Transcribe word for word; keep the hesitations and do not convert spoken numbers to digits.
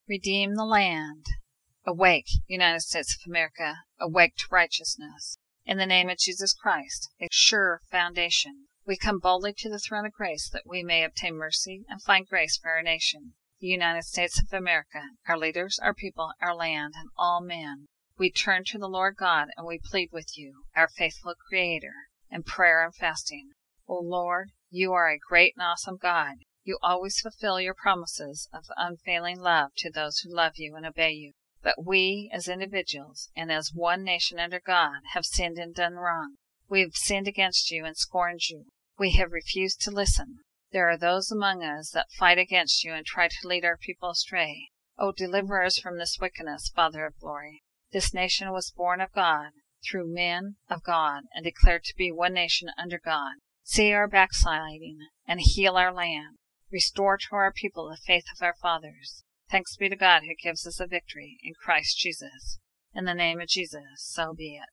Redeem the land. Awake, United States of America, awake to righteousness. In the name of Jesus Christ, a sure foundation, we come boldly to the throne of grace that we may obtain mercy and find grace for our nation, the United States of America, our leaders, our people, our land, and all men. We turn to the Lord God and we plead with you, our faithful Creator, in prayer and fasting. O Lord, you are a great and awesome God. You always fulfill your promises of unfailing love to those who love you and obey you. But we, as individuals and as one nation under God, have sinned and done wrong. We have sinned against you and scorned you. We have refused to listen. There are those among us that fight against you and try to lead our people astray. O deliver us from this wickedness, Father of glory. This nation was born of God, through men of God, and declared to be one nation under God. See our backsliding, and heal our land. Restore to our people the faith of our fathers. Thanks be to God who gives us a victory in Christ Jesus. In the name of Jesus, so be it.